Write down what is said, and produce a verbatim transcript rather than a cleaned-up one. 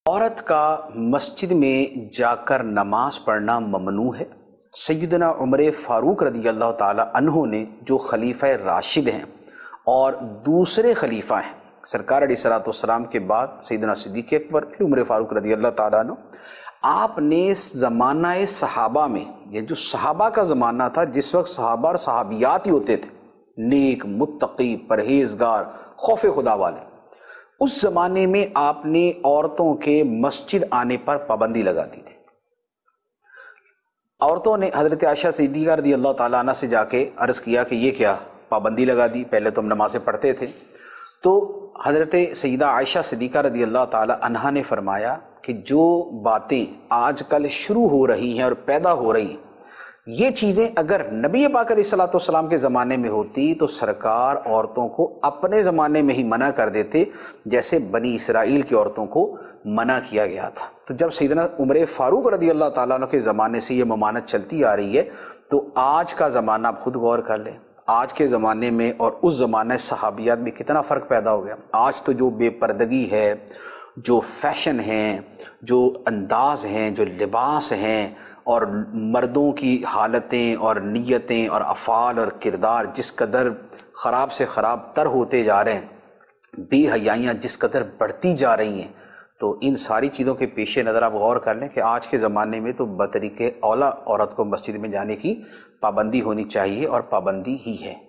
عورت کا مسجد میں جا کر نماز پڑھنا ممنوع ہے۔ سیدنا عمر فاروق رضی اللہ تعالی عنہ نے جو خلیفہ راشد ہیں اور دوسرے خلیفہ ہیں سرکار علیہ الصلوۃ والسلام کے بعد، سیدنا صدیق اکبر پھر عمر فاروق رضی اللہ تعالیٰ عنہ، آپ نے زمانہ صحابہ میں، یہ جو صحابہ کا زمانہ تھا جس وقت صحابہ اور صحابیات ہی ہوتے تھے، نیک، متقی، پرہیزگار، خوف خدا والے، اس زمانے میں آپ نے عورتوں کے مسجد آنے پر پابندی لگا دی تھی۔ عورتوں نے حضرت عائشہ صدیقہ رضی اللہ تعالیٰ عنہ سے جا کے عرض کیا کہ یہ کیا پابندی لگا دی، پہلے تو ہم نمازیں پڑھتے تھے۔ تو حضرت سیدہ عائشہ صدیقہ رضی اللہ تعالیٰ عنہ نے فرمایا کہ جو باتیں آج کل شروع ہو رہی ہیں اور پیدا ہو رہی ہیں، یہ چیزیں اگر نبی پاک علیہ الصلوۃ والسلام کے زمانے میں ہوتی تو سرکار عورتوں کو اپنے زمانے میں ہی منع کر دیتے، جیسے بنی اسرائیل کی عورتوں کو منع کیا گیا تھا۔ تو جب سیدنا عمر فاروق رضی اللہ تعالیٰ عنہ کے زمانے سے یہ ممانعت چلتی آ رہی ہے، تو آج کا زمانہ آپ خود غور کر لیں، آج کے زمانے میں اور اس زمانہ صحابیات میں کتنا فرق پیدا ہو گیا۔ آج تو جو بے پردگی ہے، جو فیشن ہیں، جو انداز ہیں، جو لباس ہیں، اور مردوں کی حالتیں اور نیتیں اور افعال اور کردار جس قدر خراب سے خراب تر ہوتے جا رہے ہیں، بے حیائیاں جس قدر بڑھتی جا رہی ہیں، تو ان ساری چیزوں کے پیش نظر آپ غور کر لیں کہ آج کے زمانے میں تو بطریق اولیٰ عورت کو مسجد میں جانے کی پابندی ہونی چاہیے، اور پابندی ہی ہے۔